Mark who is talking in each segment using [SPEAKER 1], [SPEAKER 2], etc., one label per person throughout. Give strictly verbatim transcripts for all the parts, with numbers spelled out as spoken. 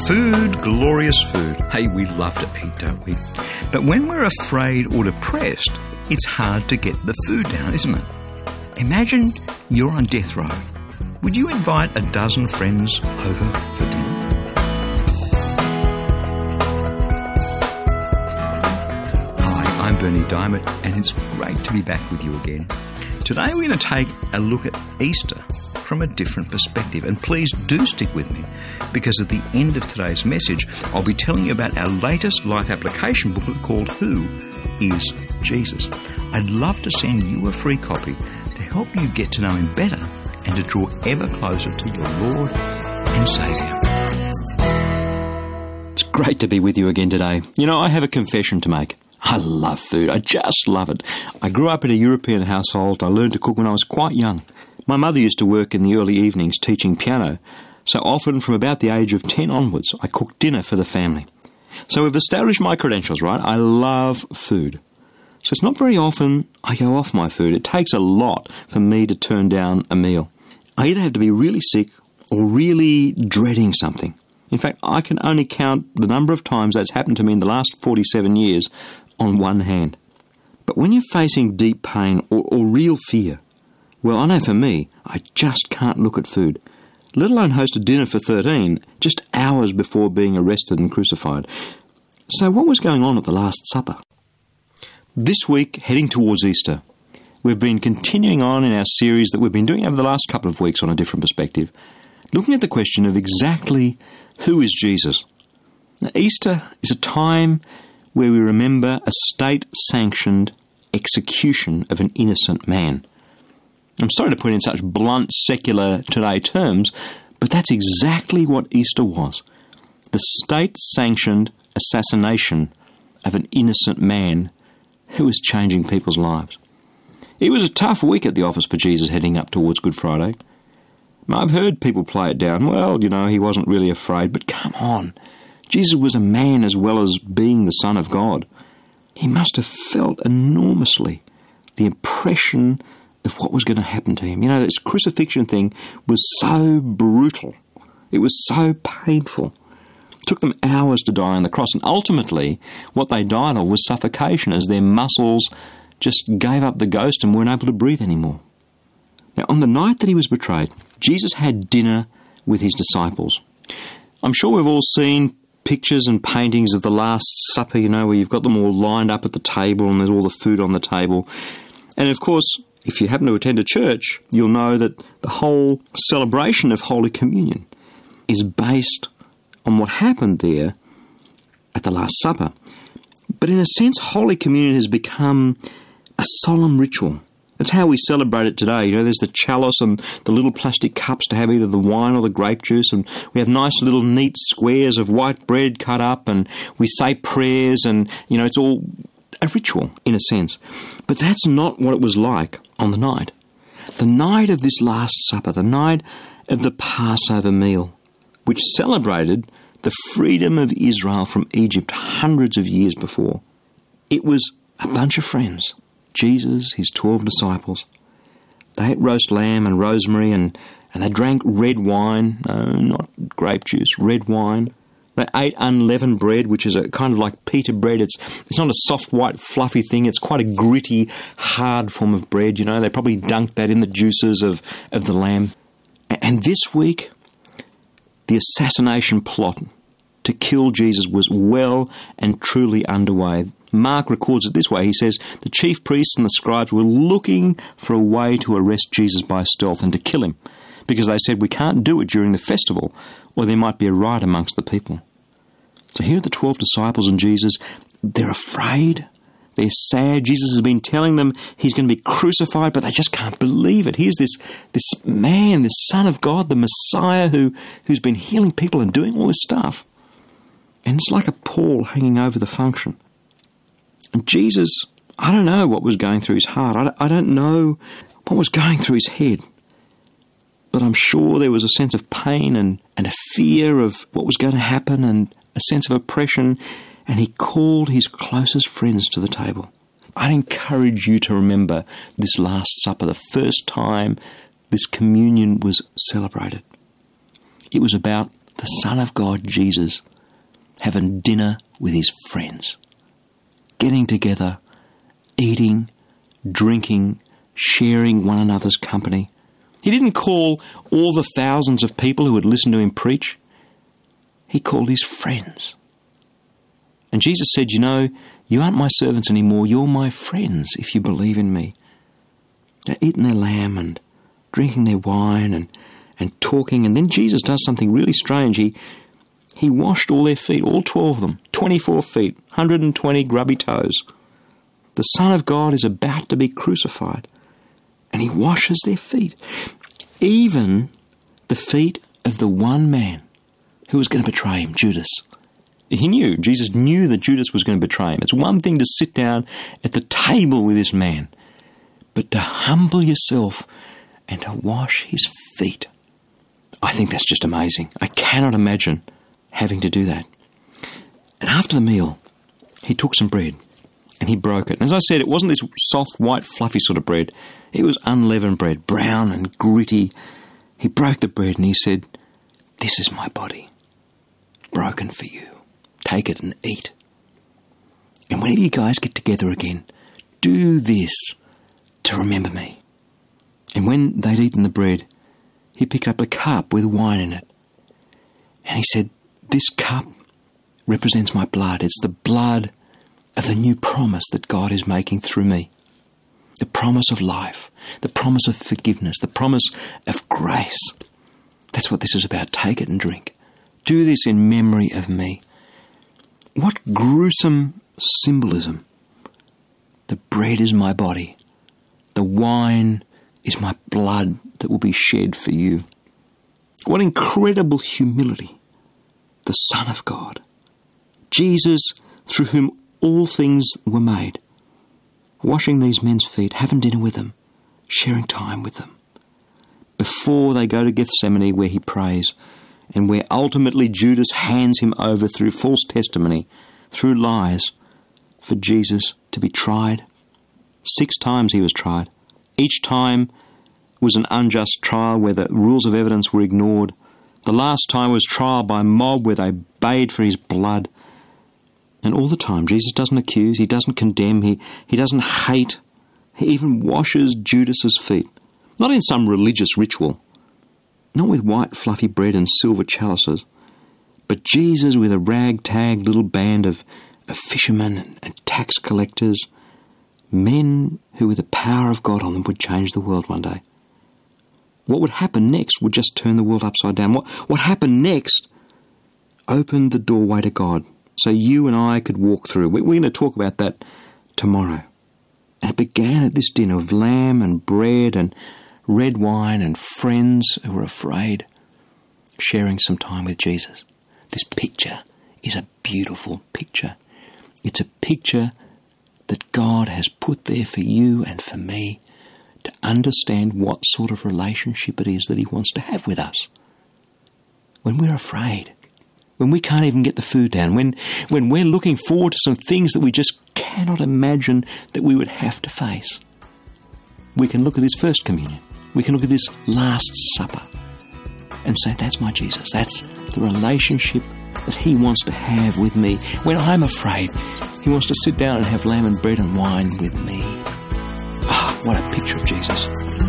[SPEAKER 1] Food, glorious food. Hey, we love to eat, don't we? But when we're afraid or depressed, it's hard to get the food down, isn't it? Imagine you're on death row. Would you invite a dozen friends over for dinner? Hi, I'm Bernie Diamond, and it's great to be back with you again. Today we're going to take a look at Easter from a different perspective. And please do stick with me, because at the end of today's message, I'll be telling you about our latest life application booklet called Who is Jesus? I'd love to send you a free copy to help you get to know him better and to draw ever closer to your Lord and Saviour.
[SPEAKER 2] It's great to be with you again today. You know, I have a confession to make. I love food. I just love it. I grew up in a European household. I learned to cook when I was quite young. My mother used to work in the early evenings teaching piano, so often from about the age of ten onwards, I cooked dinner for the family. So we've established my credentials, right? I love food. So it's not very often I go off my food. It takes a lot for me to turn down a meal. I either have to be really sick or really dreading something. In fact, I can only count the number of times that's happened to me in the last forty-seven years on one hand. But when you're facing deep pain or, or real fear, well, I know for me, I just can't look at food, let alone host a dinner for thirteen, just hours before being arrested and crucified. So what was going on at the Last Supper? This week, heading towards Easter, we've been continuing on in our series that we've been doing over the last couple of weeks on a different perspective, looking at the question of exactly who is Jesus. Now, Easter is a time where we remember a state-sanctioned execution of an innocent man. I'm sorry to put it in such blunt, secular today terms, but that's exactly what Easter was. The state-sanctioned assassination of an innocent man who was changing people's lives. It was a tough week at the office for Jesus heading up towards Good Friday. I've heard people play it down. Well, you know, he wasn't really afraid, but come on. Jesus was a man as well as being the Son of God. He must have felt enormously the impression of what was going to happen to him. You know, this crucifixion thing was so brutal. It was so painful. It took them hours to die on the cross, and ultimately what they died of was suffocation as their muscles just gave up the ghost and weren't able to breathe anymore. Now, on the night that he was betrayed, Jesus had dinner with his disciples. I'm sure we've all seen pictures and paintings of the Last Supper, you know, where you've got them all lined up at the table and there's all the food on the table. And of course, if you happen to attend a church, you'll know that the whole celebration of Holy Communion is based on what happened there at the Last Supper. But in a sense, Holy Communion has become a solemn ritual. That's how we celebrate it today. You know, there's the chalice and the little plastic cups to have either the wine or the grape juice, and we have nice little neat squares of white bread cut up, and we say prayers, and, you know, it's all a ritual, in a sense. But that's not what it was like on the night. The night of this Last Supper, the night of the Passover meal, which celebrated the freedom of Israel from Egypt hundreds of years before. It was a bunch of friends. Jesus, his twelve disciples. They ate roast lamb and rosemary, and, and they drank red wine. No, not grape juice, red wine. They ate unleavened bread, which is a kind of like pita bread. It's it's not a soft, white, fluffy thing. It's quite a gritty, hard form of bread, you know. They probably dunked that in the juices of, of the lamb. And this week, the assassination plot to kill Jesus was well and truly underway. Mark records it this way. He says, the chief priests and the scribes were looking for a way to arrest Jesus by stealth and to kill him, because they said, we can't do it during the festival, or there might be a riot amongst the people. So here are the twelve disciples and Jesus. They're afraid. They're sad. Jesus has been telling them he's going to be crucified, but they just can't believe it. Here's this, this man, this Son of God, the Messiah who, who's been healing people and doing all this stuff. And it's like a pall hanging over the function. And Jesus, I don't know what was going through his heart. I don't know what was going through his head. But I'm sure there was a sense of pain and, and a fear of what was going to happen and a sense of oppression. And he called his closest friends to the table. I'd encourage you to remember this Last Supper, the first time this communion was celebrated. It was about the Son of God, Jesus, having dinner with his friends, getting together, eating, drinking, sharing one another's company. He didn't call all the thousands of people who would listen to him preach. He called his friends. And Jesus said, you know, you aren't my servants anymore, you're my friends if you believe in me. They're eating their lamb and drinking their wine and, and talking. And then Jesus does something really strange. He he washed all their feet, all twelve of them, twenty-four feet, one hundred twenty grubby toes. The Son of God is about to be crucified, and he washes their feet. Even the feet of the one man who was going to betray him, Judas. He knew, Jesus knew that Judas was going to betray him. It's one thing to sit down at the table with this man, but to humble yourself and to wash his feet. I think that's just amazing. I cannot imagine having to do that. And after the meal, he took some bread and he broke it. And as I said, it wasn't this soft, white, fluffy sort of bread. It was unleavened bread, brown and gritty. He broke the bread and he said, "This is my body, broken for you. Take it and eat. And whenever you guys get together again, do this to remember me." And when they'd eaten the bread, he picked up a cup with wine in it. And he said, "This cup represents my blood. It's the blood of the new promise that God is making through me. The promise of life, the promise of forgiveness, the promise of grace. That's what this is about. Take it and drink. Do this in memory of me." What gruesome symbolism. The bread is my body. The wine is my blood that will be shed for you. What incredible humility. The Son of God. Jesus, through whom all things were made. Washing these men's feet, having dinner with them, sharing time with them. Before they go to Gethsemane where he prays, and where ultimately Judas hands him over through false testimony, through lies, for Jesus to be tried. Six times he was tried. Each time was an unjust trial where the rules of evidence were ignored. The last time was trial by mob where they bayed for his blood. And all the time, Jesus doesn't accuse, he doesn't condemn, he, he doesn't hate. He even washes Judas's feet. Not in some religious ritual, not with white fluffy bread and silver chalices, but Jesus with a ragtag little band of, of fishermen and, and tax collectors, men who with the power of God on them would change the world one day. What would happen next would just turn the world upside down. What, what happened next opened the doorway to God so you and I could walk through. We're going to talk about that tomorrow. And it began at this dinner of lamb and bread and red wine and friends who were afraid, sharing some time with Jesus. This picture is a beautiful picture. It's a picture that God has put there for you and for me to understand what sort of relationship it is that he wants to have with us. When we're afraid, when we can't even get the food down, when, when we're looking forward to some things that we just cannot imagine that we would have to face, we can look at this first communion. We can look at this Last Supper and say, that's my Jesus. That's the relationship that he wants to have with me. When I'm afraid, he wants to sit down and have lamb and bread and wine with me. Ah, what a picture of Jesus.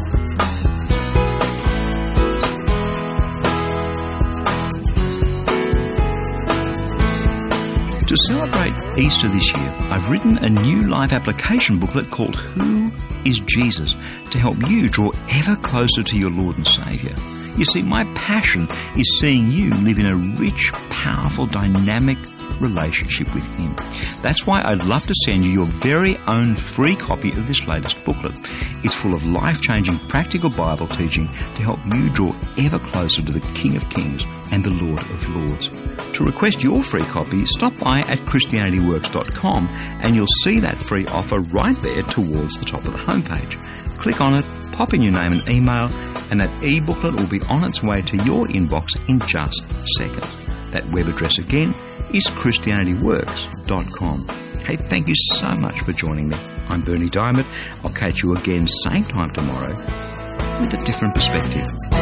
[SPEAKER 1] To celebrate Easter this year, I've written a new live application booklet called Who is Jesus? To help you draw ever closer to your Lord and Saviour. You see, my passion is seeing you live in a rich, powerful, dynamic relationship with him. That's why I'd love to send you your very own free copy of this latest booklet. It's full of life-changing practical Bible teaching to help you draw ever closer to the King of Kings and the Lord of Lords. To request your free copy, stop by at Christianity Works dot com and you'll see that free offer right there towards the top of the homepage. Click on it, pop in your name and email, and that e-booklet will be on its way to your inbox in just seconds. That web address again is Christianity Works dot com. Hey, thank you so much for joining me. I'm Bernie Diamond. I'll catch you again same time tomorrow with a different perspective.